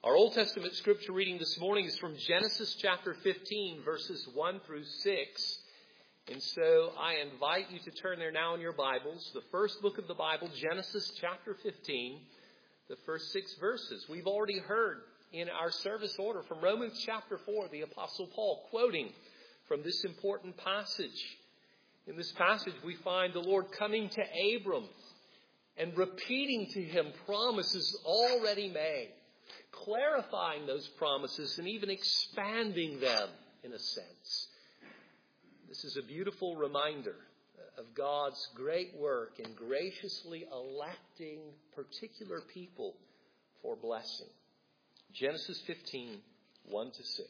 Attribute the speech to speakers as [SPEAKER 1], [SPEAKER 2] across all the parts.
[SPEAKER 1] Our Old Testament scripture reading this morning is from Genesis chapter 15, verses 1 through 6. And so I invite you to turn there now in your Bibles. The first book of the Bible, Genesis chapter 15, the first 6 verses. We've already heard in our service order from Romans chapter 4, the Apostle Paul quoting from this important passage. In this passage, we find the Lord coming to Abram and repeating to him promises already made, clarifying those promises and even expanding them in a sense. This is a beautiful reminder of God's great work in graciously electing particular people for blessing. Genesis 15, 1 to 6.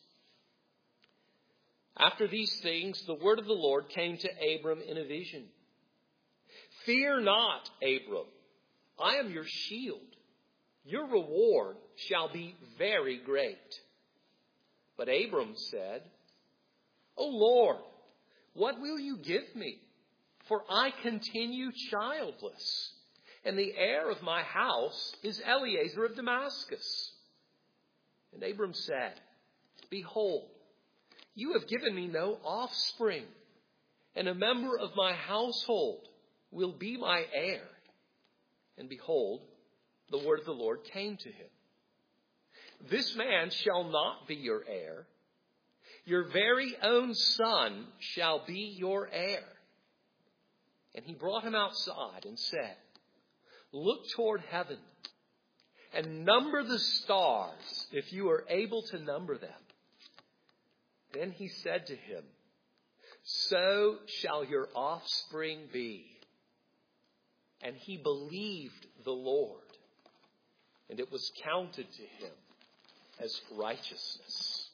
[SPEAKER 1] After these things, the word of the Lord came to Abram in a vision. Fear not, Abram. I am your shield. Your reward shall be very great. But Abram said, O Lord, what will you give me? For I continue childless, and the heir of my house is Eliezer of Damascus. And Abram said, Behold, you have given me no offspring, and a member of my household will be my heir. And behold, the word of the Lord came to him. This man shall not be your heir. Your very own son shall be your heir. And he brought him outside and said, Look toward heaven and number the stars if you are able to number them. Then he said to him, So shall your offspring be. And he believed the Lord, and it was counted to him as righteousness.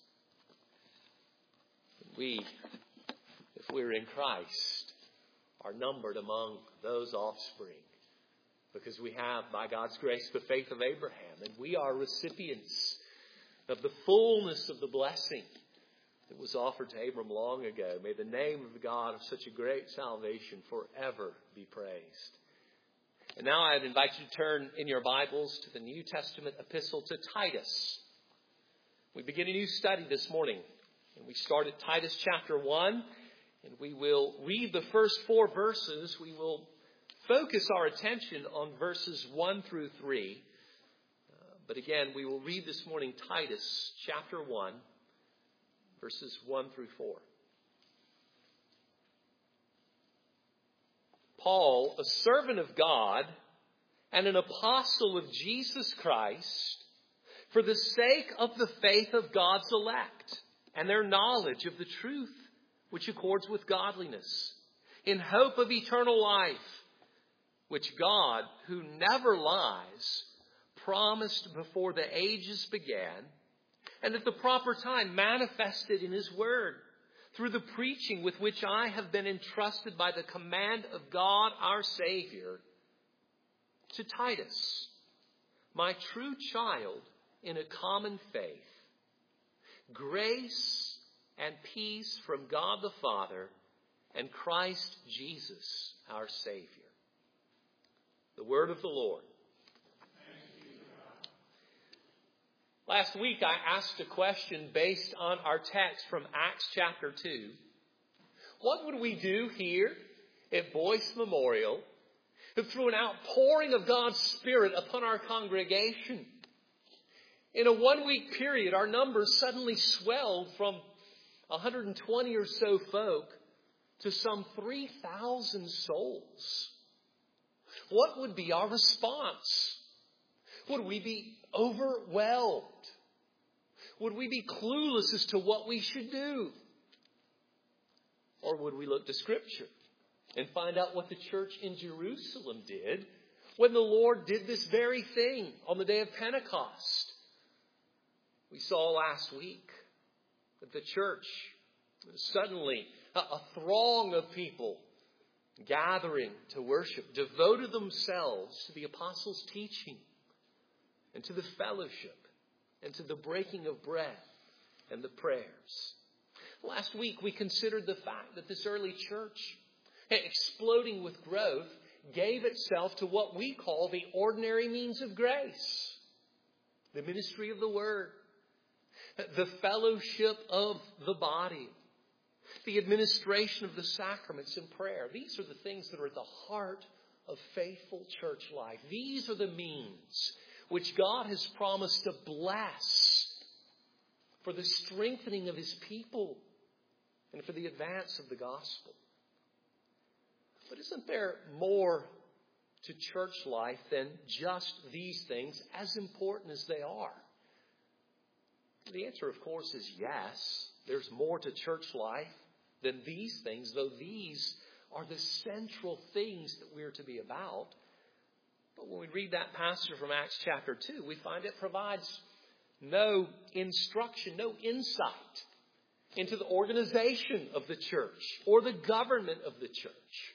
[SPEAKER 1] We, if we're in Christ, are numbered among those offspring because we have, by God's grace, the faith of Abraham, and we are recipients of the fullness of the blessing that was offered to Abram long ago. May the name of the God of such a great salvation forever be praised. And now I'd invite you to turn in your Bibles to the New Testament epistle to Titus. We begin a new study this morning. And we start at Titus chapter 1. And we will read the first 4 verses. We will focus our attention on verses 1 through 3. But again, we will read this morning Titus chapter 1, verses 1 through 4. Paul, a servant of God and an apostle of Jesus Christ, for the sake of the faith of God's elect and their knowledge of the truth which accords with godliness, in hope of eternal life, which God, who never lies, promised before the ages began, and at the proper time manifested in his word, through the preaching with which I have been entrusted by the command of God our Savior, to Titus, my true child in a common faith, grace and peace from God the Father and Christ Jesus our Savior. The word of the Lord. Last week I asked a question based on our text from Acts chapter 2. What would we do here at Boyce Memorial if through an outpouring of God's Spirit upon our congregation, in a 1-week period, our numbers suddenly swelled from 120 or so folk to some 3,000 souls? What would be our response? Would we be overwhelmed? Would we be clueless as to what we should do? Or would we look to Scripture and find out what the church in Jerusalem did when the Lord did this very thing on the day of Pentecost? We saw last week that the church, suddenly a throng of people gathering to worship, devoted themselves to the apostles' teaching and to the fellowship and to the breaking of bread and the prayers. Last week we considered the fact that this early church, exploding with growth, gave itself to what we call the ordinary means of grace. the ministry of the Word, the fellowship of the body, the administration of the sacraments and prayer. These are the things that are at the heart of faithful church life. These are the means which God has promised to bless for the strengthening of His people and for the advance of the gospel. But isn't there more to church life than just these things, as important as they are? The answer, of course, is yes. There's more to church life than these things, though these are the central things that we're to be about. But when we read that passage from Acts chapter 2, we find it provides no instruction, no insight into the organization of the church or the government of the church.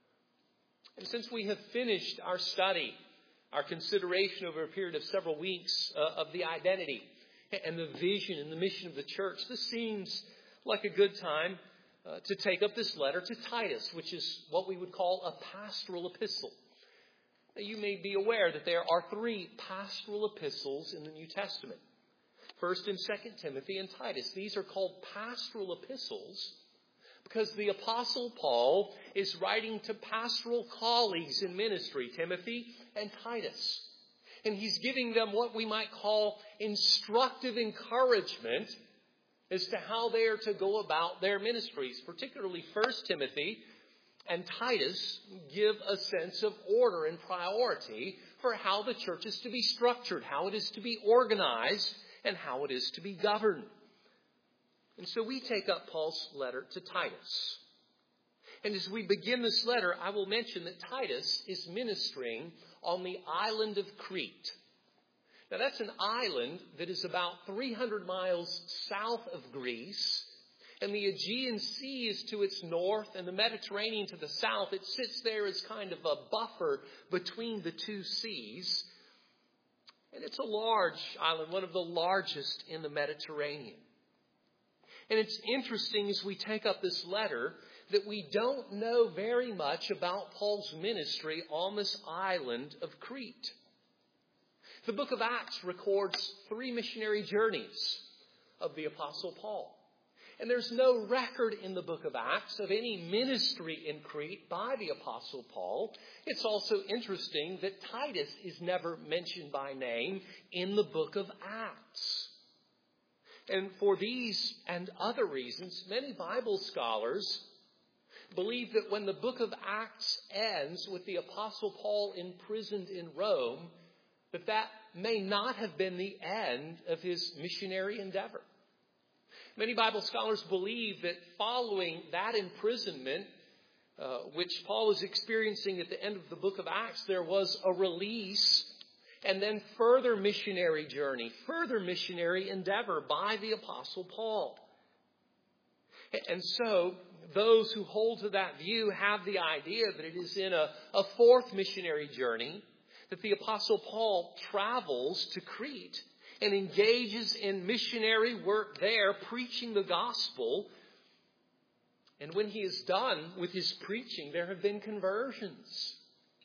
[SPEAKER 1] And since we have finished our study, our consideration over a period of several weeks of the identity and the vision and the mission of the church, this seems like a good time to take up this letter to Titus, which is what we would call a pastoral epistle. Now, you may be aware that there are 3 pastoral epistles in the New Testament. 1st and 2nd Timothy and Titus. These are called pastoral epistles because the Apostle Paul is writing to pastoral colleagues in ministry, Timothy and Titus. And he's giving them what we might call instructive encouragement as to how they are to go about their ministries. Particularly 1 Timothy and Titus give a sense of order and priority for how the church is to be structured, how it is to be organized, and how it is to be governed. And so we take up Paul's letter to Titus. And as we begin this letter, I will mention that Titus is ministering on the island of Crete. Now that's an island that is about 300 miles south of Greece. And the Aegean Sea is to its north and the Mediterranean to the south. It sits there as kind of a buffer between the two seas. And it's a large island, one of the largest in the Mediterranean. And it's interesting as we take up this letter that we don't know very much about Paul's ministry on this island of Crete. The book of Acts records 3 missionary journeys of the Apostle Paul. And there's no record in the book of Acts of any ministry in Crete by the Apostle Paul. It's also interesting that Titus is never mentioned by name in the book of Acts. And for these and other reasons, many Bible scholars believe that when the book of Acts ends with the Apostle Paul imprisoned in Rome, that may not have been the end of his missionary endeavor. Many Bible scholars believe that following that imprisonment, which Paul is experiencing at the end of the book of Acts, there was a release and then further missionary journey, further missionary endeavor by the Apostle Paul. And so those who hold to that view have the idea that it is in a 4th missionary journey that the Apostle Paul travels to Crete and engages in missionary work there, preaching the gospel. And when he is done with his preaching, there have been conversions.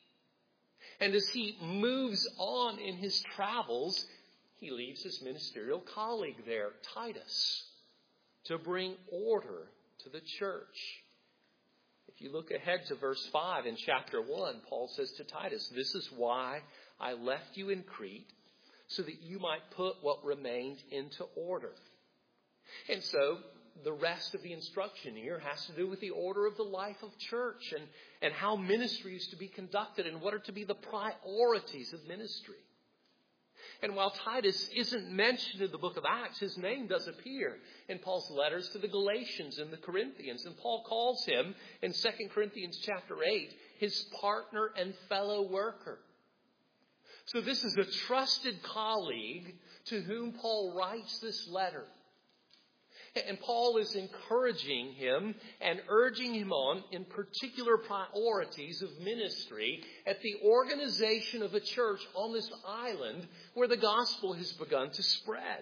[SPEAKER 1] And as he moves on in his travels, he leaves his ministerial colleague there, Titus, to bring order to the church. If you look ahead to verse 5 in chapter 1, Paul says to Titus, "This is why I left you in Crete, so that you might put what remained into order." And so the rest of the instruction here has to do with the order of the life of church and how ministry is to be conducted and what are to be the priorities of ministry. And while Titus isn't mentioned in the book of Acts, his name does appear in Paul's letters to the Galatians and the Corinthians. And Paul calls him in 2 Corinthians chapter 8 his partner and fellow worker. So this is a trusted colleague to whom Paul writes this letter. And Paul is encouraging him and urging him on in particular priorities of ministry at the organization of a church on this island where the gospel has begun to spread.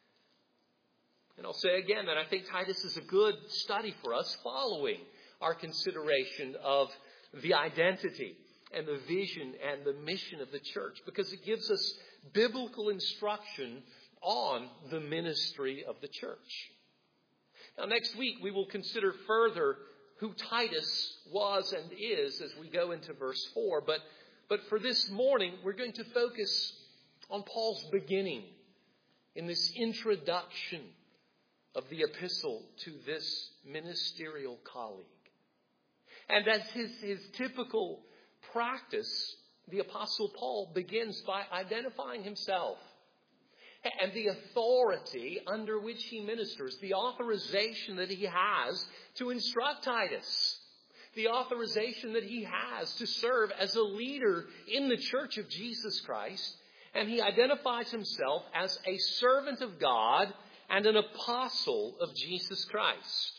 [SPEAKER 1] And I'll say again that I think Titus is a good study for us following our consideration of the identity and the vision and the mission of the church, because it gives us biblical instruction on the ministry of the church. Now, next week we will consider further who Titus was and is as we go into verse 4. But for this morning, we're going to focus on Paul's beginning in this introduction of the epistle to this ministerial colleague. And as his typical practice, the Apostle Paul begins by identifying himself and the authority under which he ministers, the authorization that he has to instruct Titus, the authorization that he has to serve as a leader in the church of Jesus Christ. And he identifies himself as a servant of God and an apostle of Jesus Christ.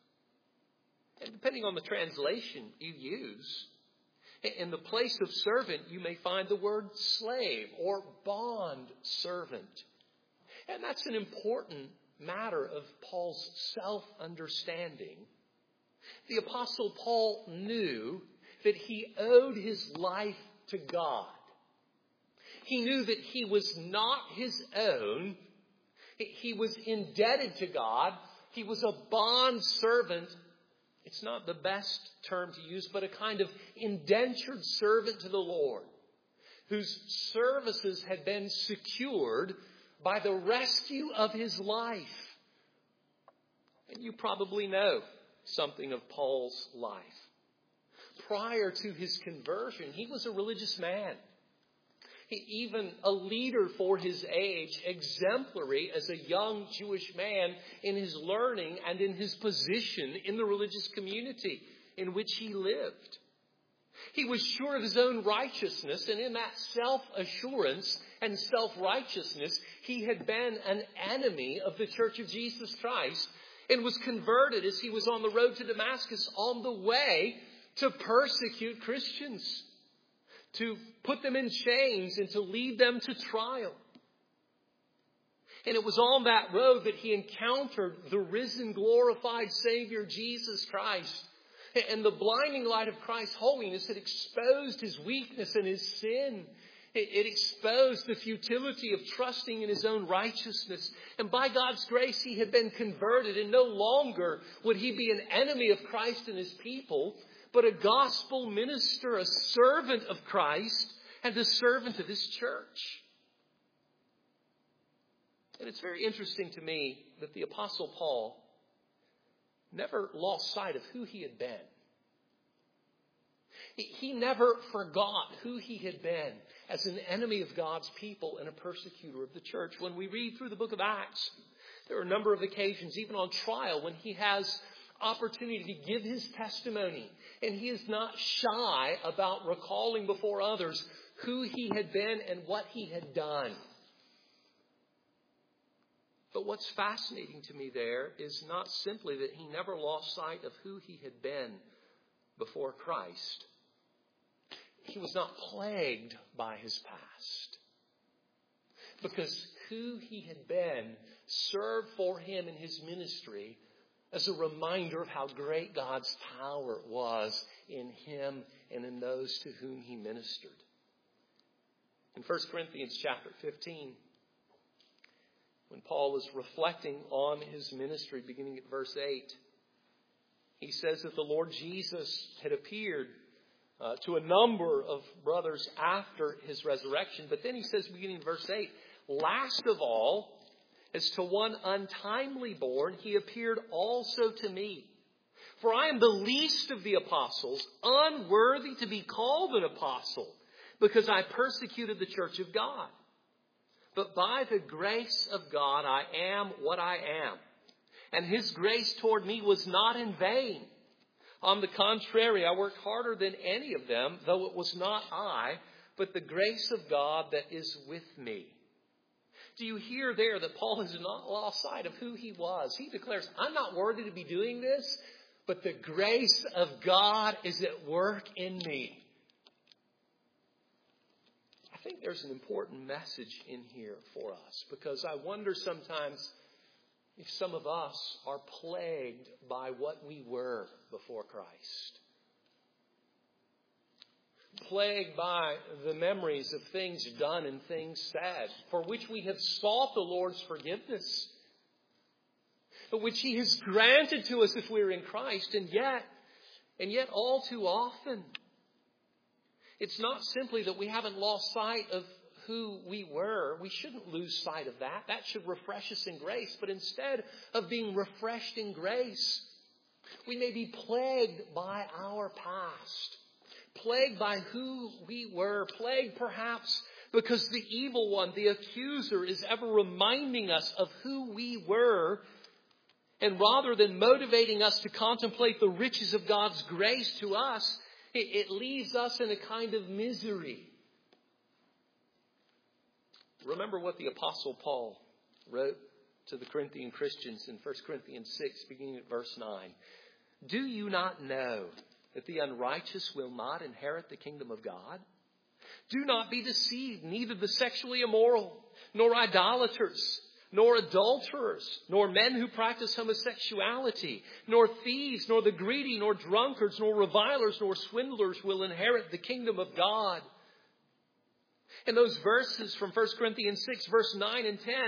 [SPEAKER 1] And depending on the translation you use, in the place of servant, you may find the word slave or bond servant. And that's an important matter of Paul's self-understanding. The Apostle Paul knew that he owed his life to God. He knew that he was not his own. He was indebted to God. He was a bond servant. It's not the best term to use, but a kind of indentured servant to the Lord, whose services had been secured by the rescue of his life. And you probably know something of Paul's life. Prior to his conversion, he was a religious man. Even a leader for his age, exemplary as a young Jewish man in his learning and in his position in the religious community in which he lived. He was sure of his own righteousness, and in that self-assurance and self-righteousness, he had been an enemy of the Church of Jesus Christ and was converted as he was on the road to Damascus on the way to persecute Christians, to put them in chains and to lead them to trial. And it was on that road that he encountered the risen, glorified Savior, Jesus Christ. And the blinding light of Christ's holiness had exposed his weakness and his sin. It exposed the futility of trusting in his own righteousness. And by God's grace, he had been converted. And no longer would he be an enemy of Christ and his people, but a gospel minister, a servant of Christ, and a servant of his church. And it's very interesting to me that the Apostle Paul never lost sight of who he had been. He never forgot who he had been as an enemy of God's people and a persecutor of the church. When we read through the book of Acts, there are a number of occasions, even on trial, when he has opportunity to give his testimony. And he is not shy about recalling before others who he had been and what he had done. But what's fascinating to me there is not simply that he never lost sight of who he had been before Christ. He was not plagued by his past, because who he had been served for him in his ministry as a reminder of how great God's power was in him and in those to whom he ministered. In 1 Corinthians chapter 15, when Paul is reflecting on his ministry, beginning at verse 8, he says that the Lord Jesus had appeared to a number of brothers after his resurrection. But then he says, beginning in verse 8, last of all, as to one untimely born, he appeared also to me. For I am the least of the apostles, unworthy to be called an apostle, because I persecuted the church of God. But by the grace of God, I am what I am. And his grace toward me was not in vain. On the contrary, I worked harder than any of them, though it was not I, but the grace of God that is with me. Do you hear there that Paul has not lost sight of who he was? He declares, I'm not worthy to be doing this, but the grace of God is at work in me. I think there's an important message in here for us, because I wonder sometimes if some of us are plagued by what we were before Christ. plagued by the memories of things done and things said, for which we have sought the Lord's forgiveness, but which He has granted to us if we're in Christ. And yet all too often, it's not simply that we haven't lost sight of who we were. We shouldn't lose sight of that. That should refresh us in grace. But instead of being refreshed in grace, we may be plagued by our past, plagued by who we were, plagued perhaps because the evil one, the accuser, is ever reminding us of who we were. And rather than motivating us to contemplate the riches of God's grace to us, it leaves us in a kind of misery. Remember what the Apostle Paul wrote to the Corinthian Christians in 1 Corinthians 6, beginning at verse 9. Do you not know that the unrighteous will not inherit the kingdom of God? Do not be deceived, neither the sexually immoral, nor idolaters, nor adulterers, nor men who practice homosexuality, nor thieves, nor the greedy, nor drunkards, nor revilers, nor swindlers will inherit the kingdom of God. And those verses from 1 Corinthians 6, verse 9 and 10,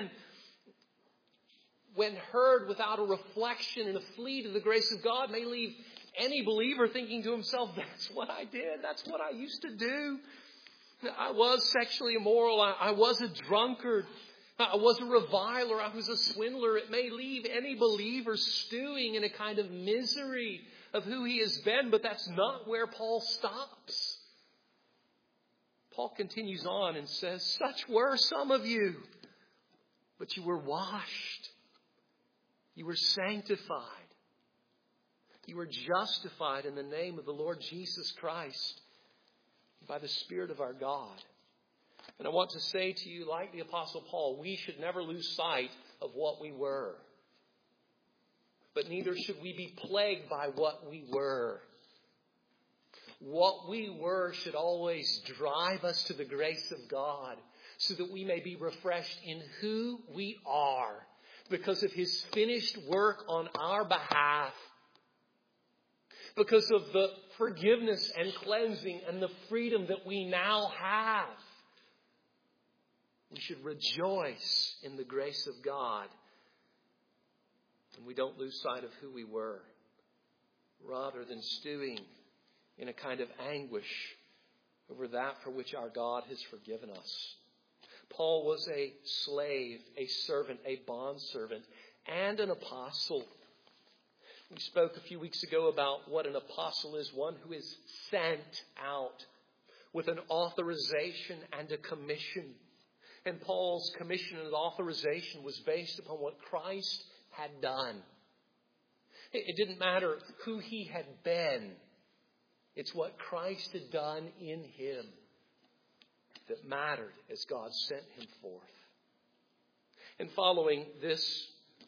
[SPEAKER 1] when heard without a reflection and a plea to the grace of God, may leave any believer thinking to himself, that's what I did. That's what I used to do. I was sexually immoral. I was a drunkard. I was a reviler. I was a swindler. It may leave any believer stewing in a kind of misery of who he has been, but that's not where Paul stops. Paul continues on and says, such were some of you, but you were washed. You were sanctified. You were justified in the name of the Lord Jesus Christ by the Spirit of our God. And I want to say to you, like the Apostle Paul, we should never lose sight of what we were. But neither should we be plagued by what we were. What we were should always drive us to the grace of God so that we may be refreshed in who we are because of His finished work on our behalf, because of the forgiveness and cleansing and the freedom that we now have. We should rejoice in the grace of God. And we don't lose sight of who we were, rather than stewing in a kind of anguish over that for which our God has forgiven us. Paul was a slave, a servant, a bondservant, and an apostle. We spoke a few weeks ago about what an apostle is, one who is sent out with an authorization and a commission. And Paul's commission and authorization was based upon what Christ had done. It didn't matter who he had been. It's what Christ had done in him that mattered as God sent him forth. And following this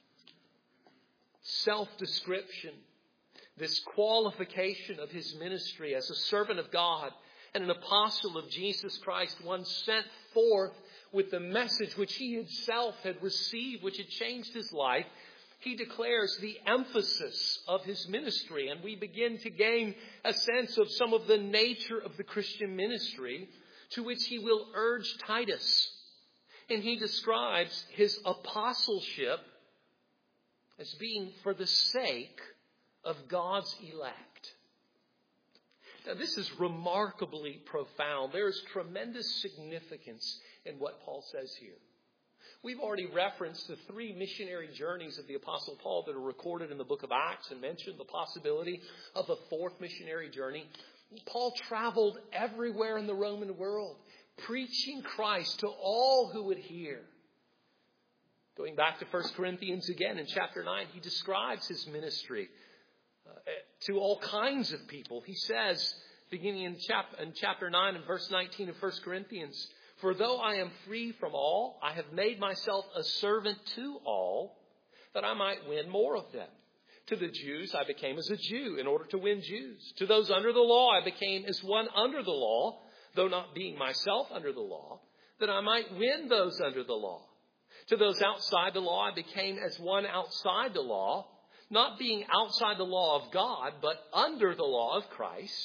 [SPEAKER 1] self-description, this qualification of his ministry as a servant of God and an apostle of Jesus Christ, one sent forth with the message which he himself had received, which had changed his life, he declares the emphasis of his ministry. And we begin to gain a sense of some of the nature of the Christian ministry to which he will urge Titus. And he describes his apostleship as being for the sake of God's elect. Now, this is remarkably profound. There is tremendous significance in what Paul says here. We've already referenced the 3 missionary journeys of the Apostle Paul that are recorded in the book of Acts and mentioned the possibility of a 4th missionary journey. Paul traveled everywhere in the Roman world, preaching Christ to all who would hear. Going back to 1 Corinthians again in chapter 9, he describes his ministry to all kinds of people. He says, beginning in chapter 9 and verse 19 of 1 Corinthians, for though I am free from all, I have made myself a servant to all, that I might win more of them. To the Jews I became as a Jew in order to win Jews. To those under the law I became as one under the law, though not being myself under the law, that I might win those under the law. To those outside the law I became as one outside the law, not being outside the law of God, but under the law of Christ,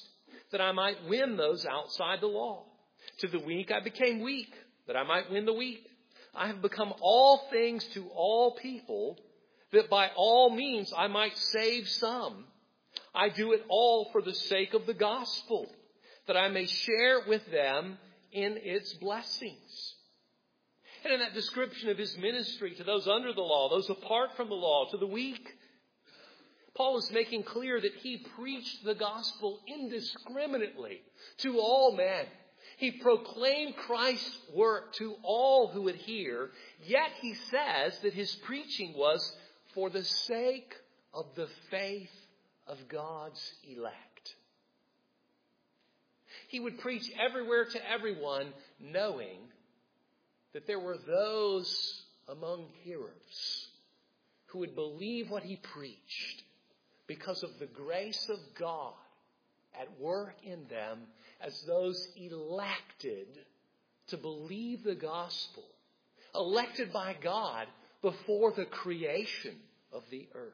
[SPEAKER 1] that I might win those outside the law. To the weak I became weak, that I might win the weak. I have become all things to all people, that by all means I might save some. I do it all for the sake of the gospel, that I may share with them in its blessings. And in that description of his ministry to those under the law, those apart from the law, to the weak, Paul is making clear that he preached the gospel indiscriminately to all men. He proclaimed Christ's work to all who would hear, yet he says that his preaching was for the sake of the faith of God's elect. He would preach everywhere to everyone, knowing that there were those among hearers who would believe what he preached because of the grace of God at work in them as those elected to believe the gospel, elected by God before the creation of the earth.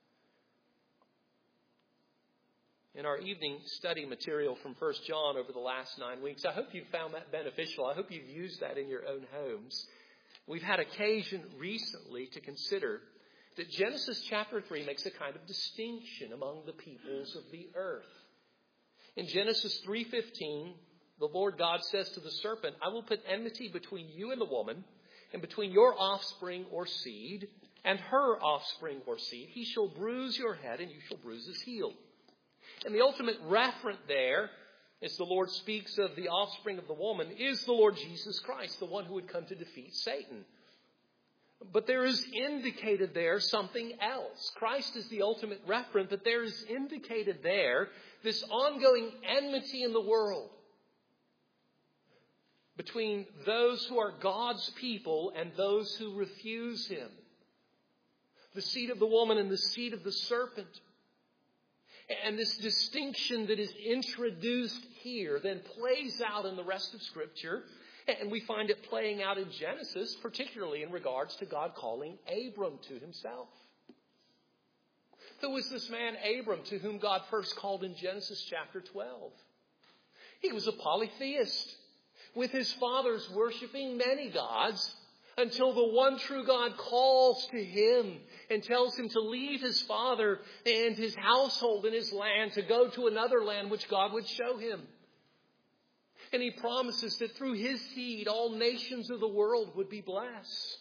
[SPEAKER 1] In our evening study material from 1 John over the last 9 weeks, I hope you've found that beneficial. I hope you've used that in your own homes. We've had occasion recently to consider that Genesis chapter 3 makes a kind of distinction among the peoples of the earth. In Genesis 3:15, the Lord God says to the serpent, I will put enmity between you and the woman, and between your offspring or seed, and her offspring or seed. He shall bruise your head, and you shall bruise his heel. And the ultimate referent there, as the Lord speaks of the offspring of the woman, is the Lord Jesus Christ, the one who would come to defeat Satan. But there is indicated there something else. Christ is the ultimate referent, but there is indicated there this ongoing enmity in the world between those who are God's people and those who refuse him. The seed of the woman and the seed of the serpent. And this distinction that is introduced here then plays out in the rest of Scripture. And we find it playing out in Genesis, particularly in regards to God calling Abram to himself. Who was this man Abram to whom God first called in Genesis chapter 12? He was a polytheist, with his fathers worshiping many gods, until the one true God calls to him and tells him to leave his father and his household and his land to go to another land which God would show him. And he promises that through his seed, all nations of the world would be blessed.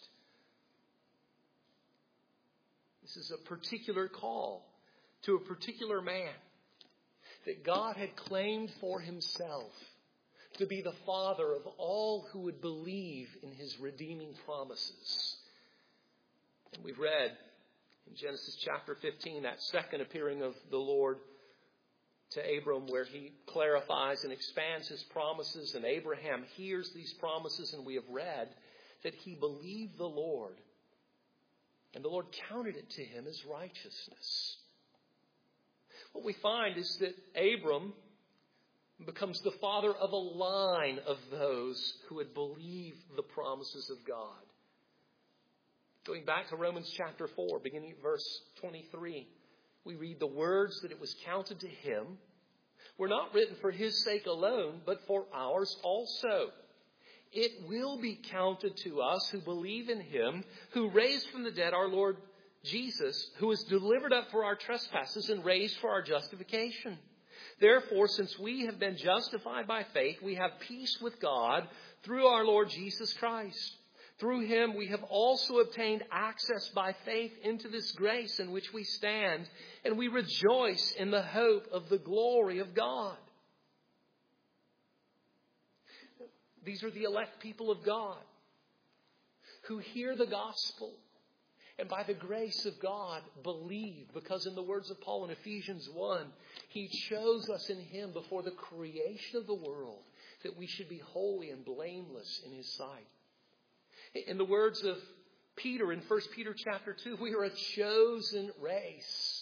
[SPEAKER 1] This is a particular call to a particular man that God had claimed for himself to be the father of all who would believe in his redeeming promises. And we've read in Genesis chapter 15, that second appearing of the Lord to Abram, where he clarifies and expands his promises, and Abraham hears these promises, and we have read that he believed the Lord, and the Lord counted it to him as righteousness. What we find is that Abram becomes the father of a line of those who would believe the promises of God. Going back to Romans chapter 4, beginning at verse 23, we read the words that it was counted to him were not written for his sake alone, but for ours also. It will be counted to us who believe in him, who raised from the dead our Lord Jesus, who was delivered up for our trespasses and raised for our justification. Therefore, since we have been justified by faith, we have peace with God through our Lord Jesus Christ. Through him we have also obtained access by faith into this grace in which we stand, and we rejoice in the hope of the glory of God. These are the elect people of God who hear the gospel and by the grace of God believe, because in the words of Paul in Ephesians 1, he chose us in him before the creation of the world that we should be holy and blameless in his sight. In the words of Peter in 1 Peter chapter 2, we are a chosen race.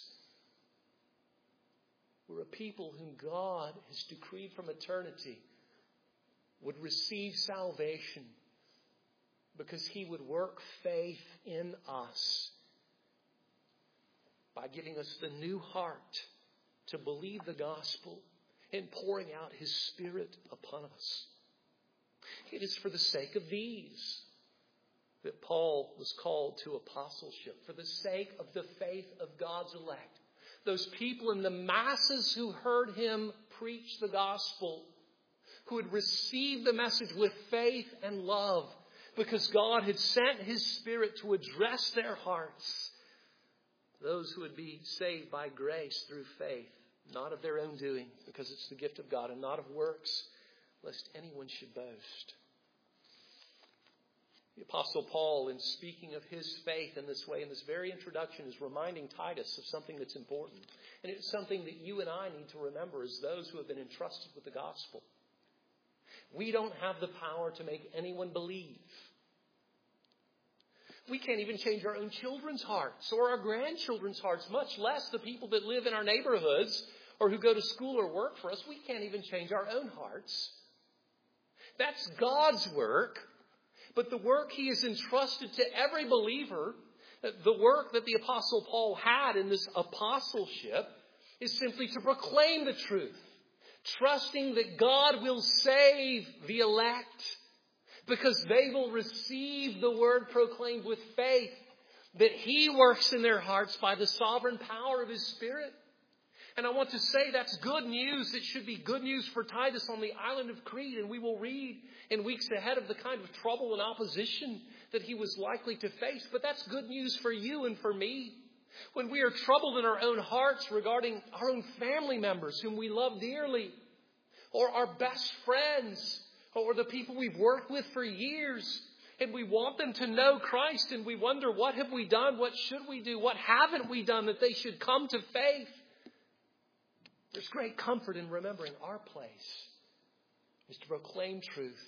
[SPEAKER 1] We're a people whom God has decreed from eternity would receive salvation because he would work faith in us by giving us the new heart to believe the gospel and pouring out His Spirit upon us. It is for the sake of these that Paul was called to apostleship, for the sake of the faith of God's elect. Those people in the masses who heard him preach the gospel, who had received the message with faith and love, because God had sent His Spirit to address their hearts. Those who would be saved by grace through faith, not of their own doing, because it's the gift of God, and not of works, lest anyone should boast. The Apostle Paul, in speaking of his faith in this way, in this very introduction, is reminding Titus of something that's important. And it's something that you and I need to remember as those who have been entrusted with the gospel. We don't have the power to make anyone believe. We can't even change our own children's hearts or our grandchildren's hearts, much less the people that live in our neighborhoods or who go to school or work for us. We can't even change our own hearts. That's God's work. But the work He has entrusted to every believer, the work that the Apostle Paul had in this apostleship, is simply to proclaim the truth, trusting that God will save the elect because they will receive the word proclaimed with faith, that He works in their hearts by the sovereign power of His Spirit. And I want to say that's good news. It should be good news for Titus on the island of Crete. And we will read in weeks ahead of the kind of trouble and opposition that he was likely to face. But that's good news for you and for me. When we are troubled in our own hearts regarding our own family members whom we love dearly, or our best friends, or the people we've worked with for years, and we want them to know Christ, and we wonder, what have we done? What should we do? What haven't we done that they should come to faith? There's great comfort in remembering our place is to proclaim truth,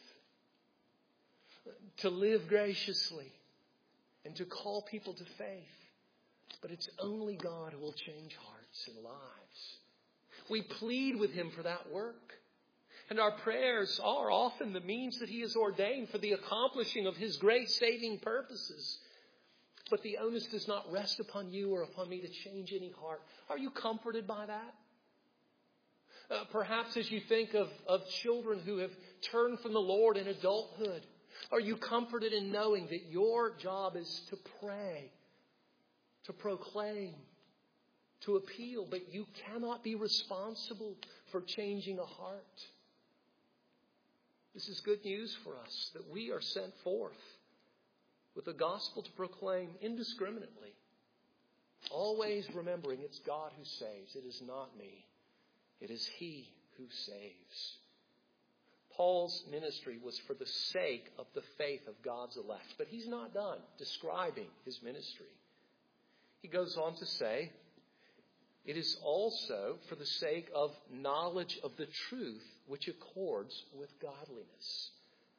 [SPEAKER 1] to live graciously, and to call people to faith. But it's only God who will change hearts and lives. We plead with Him for that work. And our prayers are often the means that He has ordained for the accomplishing of His great saving purposes. But the onus does not rest upon you or upon me to change any heart. Are you comforted by that? Perhaps as you think of children who have turned from the Lord in adulthood, are you comforted in knowing that your job is to pray, to proclaim, to appeal, but you cannot be responsible for changing a heart? This is good news for us, that we are sent forth with the gospel to proclaim indiscriminately, always remembering it's God who saves. It is not me. It is He who saves. Paul's ministry was for the sake of the faith of God's elect. But he's not done describing his ministry. He goes on to say, it is also for the sake of knowledge of the truth which accords with godliness.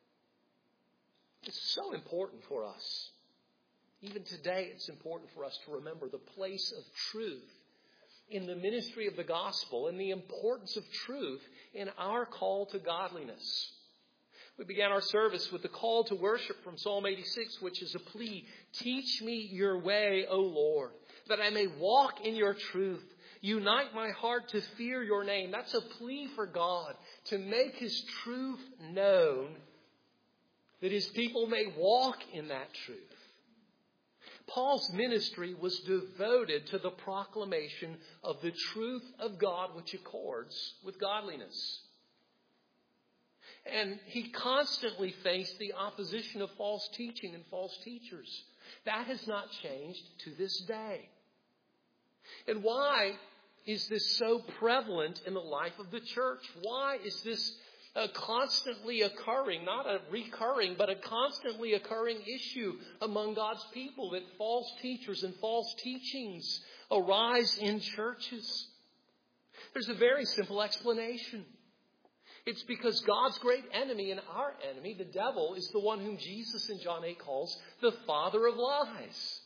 [SPEAKER 1] It's so important for us. Even today, it's important for us to remember the place of truth in the ministry of the gospel and the importance of truth in our call to godliness. We began our service with the call to worship from Psalm 86, which is a plea. Teach me your way, O Lord, that I may walk in your truth. Unite my heart to fear your name. That's a plea for God to make His truth known, that His people may walk in that truth. Paul's ministry was devoted to the proclamation of the truth of God which accords with godliness. And he constantly faced the opposition of false teaching and false teachers. That has not changed to this day. And why is this so prevalent in the life of the church? Why is this constantly occurring, not a recurring, but a constantly occurring issue among God's people, that false teachers and false teachings arise in churches? There's a very simple explanation. It's because God's great enemy and our enemy, the devil, is the one whom Jesus in John 8 calls the father of lies.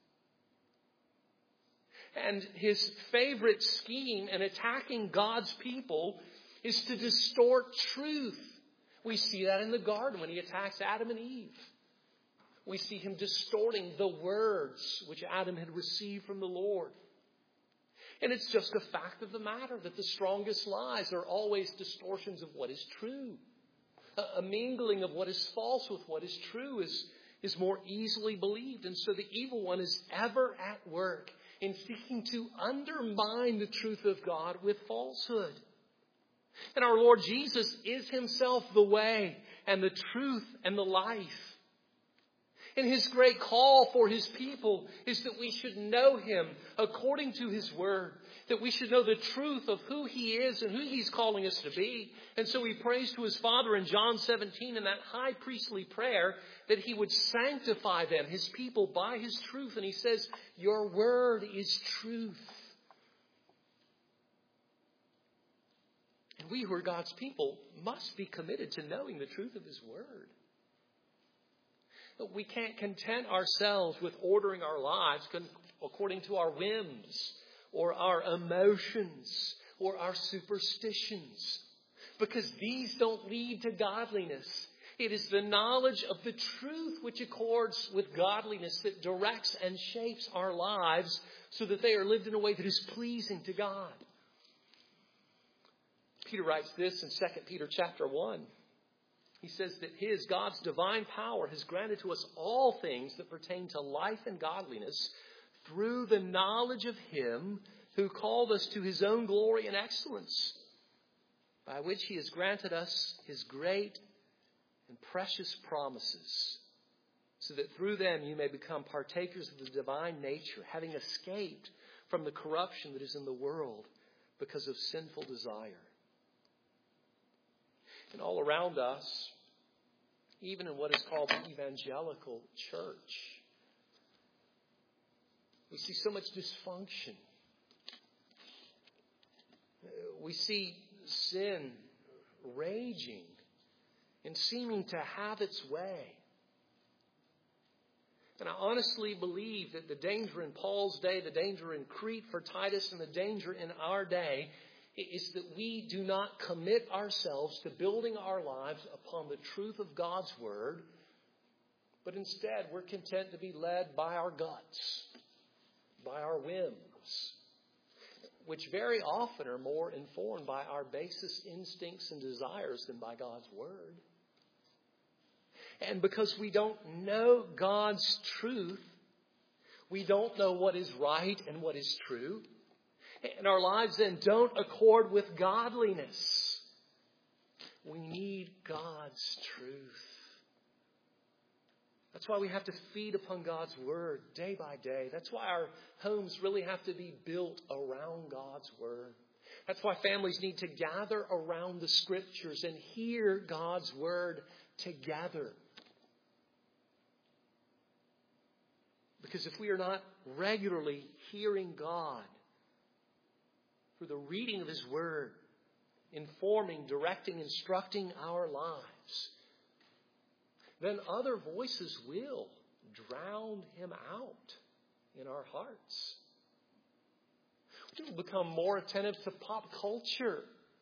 [SPEAKER 1] And his favorite scheme in attacking God's people is to distort truth. We see that in the garden when he attacks Adam and Eve. We see him distorting the words which Adam had received from the Lord. And it's just a fact of the matter that the strongest lies are always distortions of what is true. A mingling of what is false with what is true is more easily believed. And so the evil one is ever at work in seeking to undermine the truth of God with falsehood. And our Lord Jesus is himself the way and the truth and the life. And his great call for his people is that we should know him according to his word, that we should know the truth of who he is and who he's calling us to be. And so he prays to his Father in John 17 in that high priestly prayer that he would sanctify them, his people, by his truth. And he says, your word is truth. And we who are God's people must be committed to knowing the truth of his word. But we can't content ourselves with ordering our lives according to our whims or our emotions or our superstitions, because these don't lead to godliness. It is the knowledge of the truth which accords with godliness that directs and shapes our lives so that they are lived in a way that is pleasing to God. Peter writes this in 2 Peter chapter 1. He says that God's divine power has granted to us all things that pertain to life and godliness through the knowledge of him who called us to his own glory and excellence, by which he has granted us his great and precious promises, so that through them you may become partakers of the divine nature, having escaped from the corruption that is in the world because of sinful desire. And all around us, even in what is called the evangelical church, we see so much dysfunction. We see sin raging and seeming to have its way. And I honestly believe that the danger in Paul's day, the danger in Crete for Titus, and the danger in our day is that we do not commit ourselves to building our lives upon the truth of God's word, but instead we're content to be led by our guts, by our whims, which very often are more informed by our basest instincts and desires than by God's word. And because we don't know God's truth, we don't know what is right and what is true. And our lives then don't accord with godliness. We need God's truth. That's why we have to feed upon God's word day by day. That's why our homes really have to be built around God's word. That's why families need to gather around the scriptures and hear God's word together. Because if we are not regularly hearing God through the reading of his word, informing, directing, instructing our lives, then other voices will drown him out in our hearts. We will become more attentive to pop culture.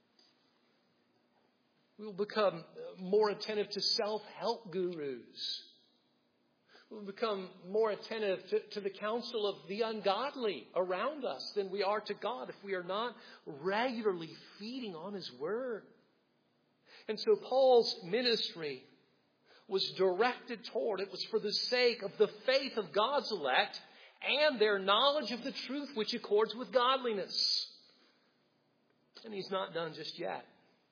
[SPEAKER 1] We will become more attentive to self-help gurus. We will become more attentive to the counsel of the ungodly around us than we are to God if we are not regularly feeding on his word. And so Paul's ministry was directed toward, it was for the sake of the faith of God's elect and their knowledge of the truth which accords with godliness. And he's not done just yet.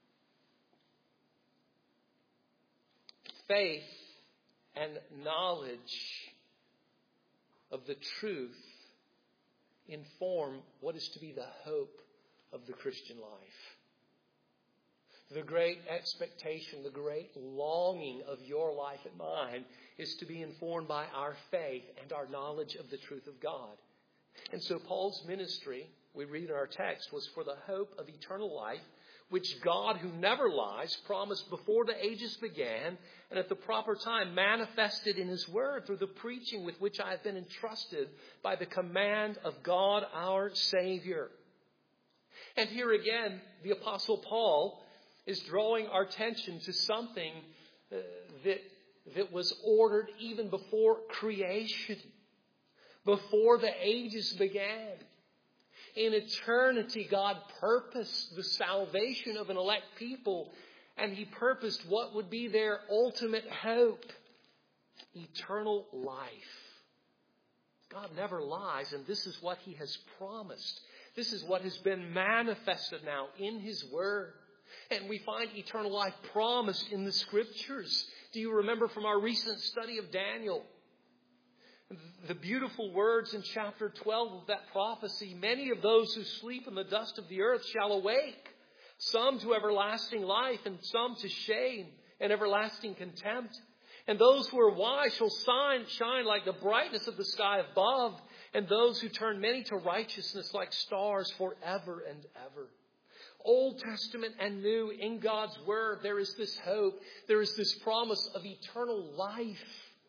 [SPEAKER 1] Faith and knowledge of the truth inform what is to be the hope of the Christian life. The great expectation, the great longing of your life and mine is to be informed by our faith and our knowledge of the truth of God. And so Paul's ministry, we read in our text, was for the hope of eternal life, which God, who never lies, promised before the ages began and at the proper time manifested in his word through the preaching with which I have been entrusted by the command of God our Savior. And here again, the Apostle Paul is drawing our attention to something that was ordered even before creation, before the ages began. In eternity, God purposed the salvation of an elect people, and He purposed what would be their ultimate hope: eternal life. God never lies, and this is what He has promised. This is what has been manifested now in His Word. And we find eternal life promised in the Scriptures. Do you remember from our recent study of Daniel? The beautiful words in chapter 12 of that prophecy: many of those who sleep in the dust of the earth shall awake, some to everlasting life, and some to shame and everlasting contempt. And those who are wise shall shine like the brightness of the sky above, and those who turn many to righteousness like stars forever and ever. Old Testament and New, in God's Word, there is this hope. There is this promise of eternal life.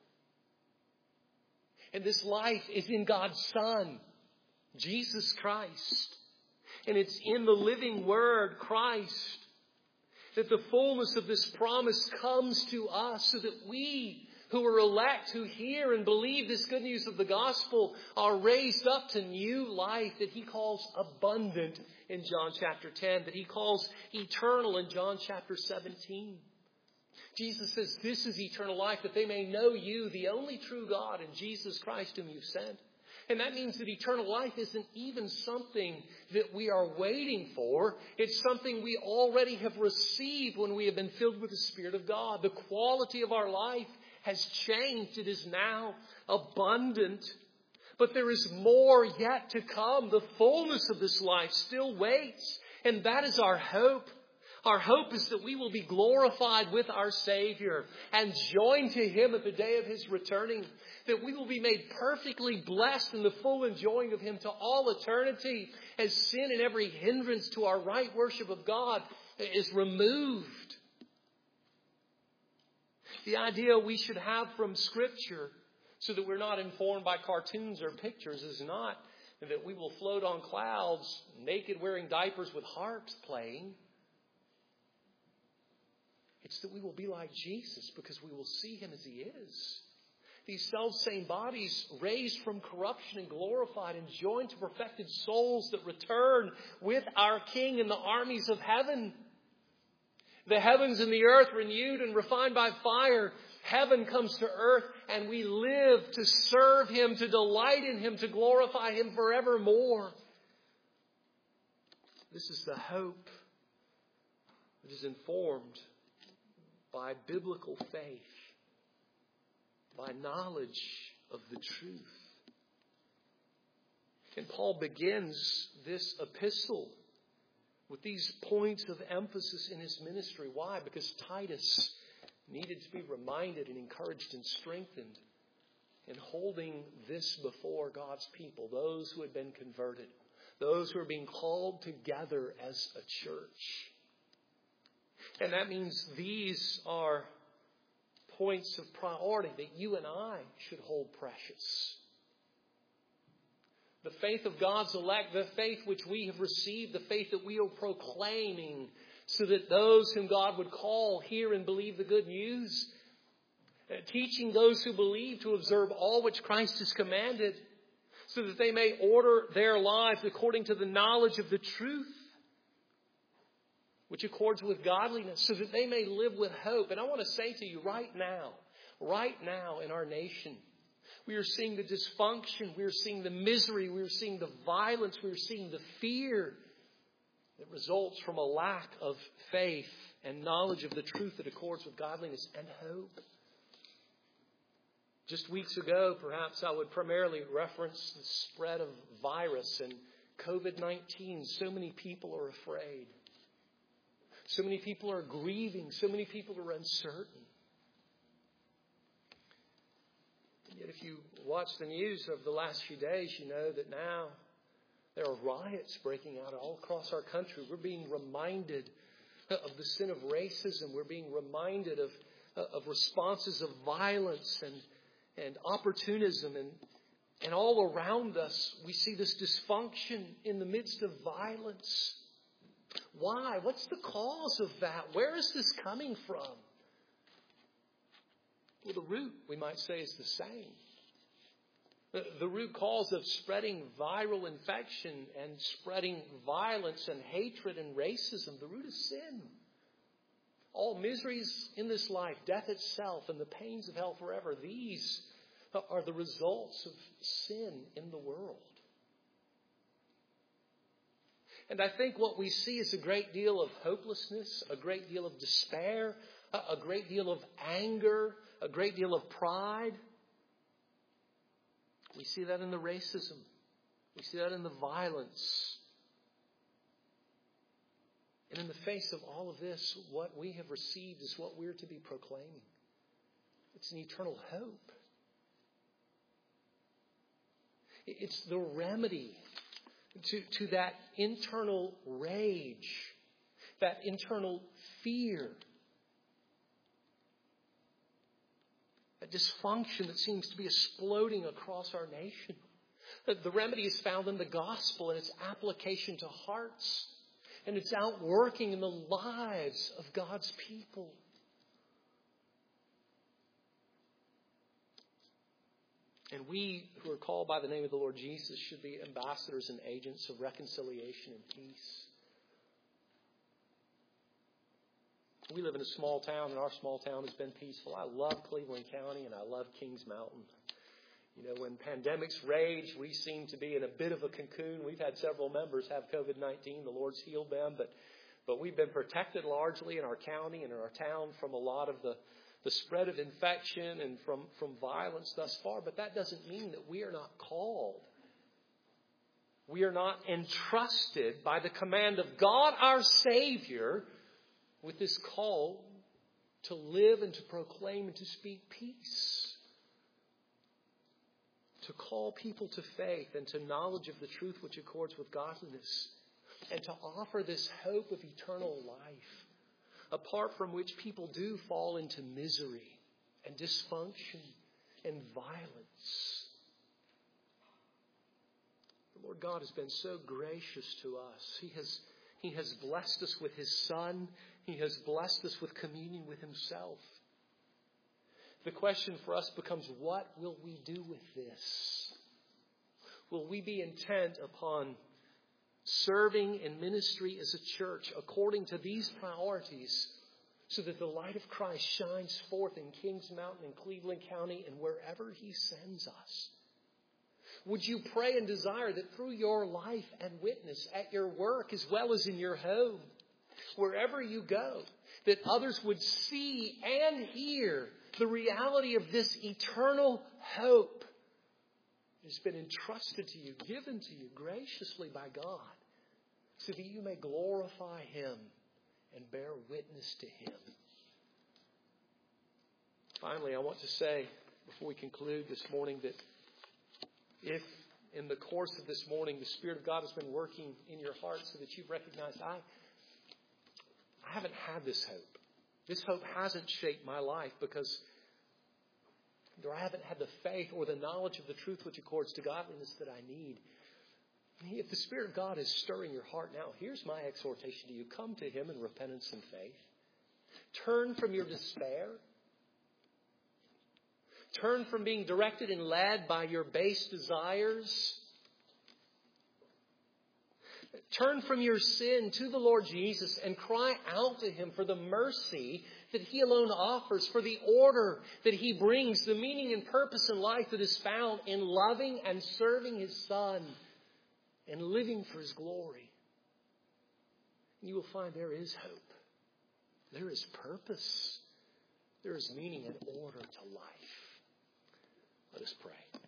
[SPEAKER 1] And this life is in God's Son, Jesus Christ. And it's in the living Word, Christ, that the fullness of this promise comes to us, so that we who are elect, who hear and believe this good news of the gospel, are raised up to new life that He calls abundant in John chapter 10, that He calls eternal in John chapter 17. Jesus says, this is eternal life, that they may know you, the only true God, and Jesus Christ whom you've sent. And that means that eternal life isn't even something that we are waiting for. It's something we already have received when we have been filled with the Spirit of God. The quality of our life has changed. It is now abundant. But there is more yet to come. The fullness of this life still waits. And that is our hope. Our hope is that we will be glorified with our Savior and joined to Him at the day of His returning. That we will be made perfectly blessed in the full enjoying of Him to all eternity, as sin and every hindrance to our right worship of God is removed. The idea we should have from Scripture, so that we're not informed by cartoons or pictures, is not that we will float on clouds naked, wearing diapers with harps playing. It's that we will be like Jesus because we will see Him as He is. These self-same bodies raised from corruption and glorified and joined to perfected souls that return with our King in the armies of heaven. The heavens and the earth renewed and refined by fire. Heaven comes to earth, and we live to serve Him, to delight in Him, to glorify Him forevermore. This is the hope that is informed by biblical faith, by knowledge of the truth. And Paul begins this epistle with these points of emphasis in his ministry. Why? Because Titus needed to be reminded and encouraged and strengthened in holding this before God's people, those who had been converted, those who are being called together as a church. And that means these are points of priority that you and I should hold precious. The faith of God's elect, the faith which we have received, the faith that we are proclaiming, so that those whom God would call hear and believe the good news. Teaching those who believe to observe all which Christ has commanded, so that they may order their lives according to the knowledge of the truth, which accords with godliness, so that they may live with hope. And I want to say to you right now in our nation, we are seeing the dysfunction, we are seeing the misery, we are seeing the violence, we are seeing the fear that results from a lack of faith and knowledge of the truth that accords with godliness and hope. Just weeks ago, perhaps I would primarily reference the spread of virus and COVID-19. So many people are afraid. So many people are grieving. So many people are uncertain. And yet if you watch the news of the last few days, you know that now there are riots breaking out all across our country. We're being reminded of the sin of racism. We're being reminded of responses of violence and opportunism. And all around us, we see this dysfunction in the midst of violence. Why? What's the cause of that? Where is this coming from? Well, the root, we might say, is the same. The root cause of spreading viral infection and spreading violence and hatred and racism, the root is sin. All miseries in this life, death itself, and the pains of hell forever, these are the results of sin in the world. And I think what we see is a great deal of hopelessness, a great deal of despair, a great deal of anger, a great deal of pride. We see that in the racism. We see that in the violence. And in the face of all of this, what we have received is what we're to be proclaiming. It's an eternal hope. It's the remedy to that internal rage, that internal fear, that dysfunction that seems to be exploding across our nation. The remedy is found in the gospel and its application to hearts and its outworking in the lives of God's people. And we who are called by the name of the Lord Jesus should be ambassadors and agents of reconciliation and peace. We live in a small town, and our small town has been peaceful. I love Cleveland County, and I love Kings Mountain. You know, when pandemics rage, we seem to be in a bit of a cocoon. We've had several members have COVID-19. The Lord's healed them, but we've been protected largely in our county and in our town from a lot of the spread of infection and from violence thus far. But that doesn't mean that we are not called. We are not entrusted by the command of God our Savior with this call to live and to proclaim and to speak peace. To call people to faith and to knowledge of the truth which accords with godliness. And to offer this hope of eternal life, apart from which people do fall into misery and dysfunction and violence. The Lord God has been so gracious to us. He has blessed us with His Son. He has blessed us with communion with Himself. The question for us becomes, what will we do with this? Will we be intent upon serving in ministry as a church according to these priorities so that the light of Christ shines forth in Kings Mountain and Cleveland County and wherever He sends us? Would you pray and desire that through your life and witness at your work as well as in your home, wherever you go, that others would see and hear the reality of this eternal hope that has been entrusted to you, given to you graciously by God, so that you may glorify Him and bear witness to Him. Finally, I want to say, before we conclude this morning, that if in the course of this morning the Spirit of God has been working in your heart so that you've recognized, I haven't had this hope. This hope hasn't shaped my life because I haven't had the faith or the knowledge of the truth which accords to godliness that I need. If the Spirit of God is stirring your heart now, here's my exhortation to you. Come to Him in repentance and faith. Turn from your despair. Turn from being directed and led by your base desires. Turn from your sin to the Lord Jesus and cry out to Him for the mercy that He alone offers, for the order that He brings, the meaning and purpose in life that is found in loving and serving His Son and living for His glory. You will find there is hope. There is purpose. There is meaning and order to life. Let us pray.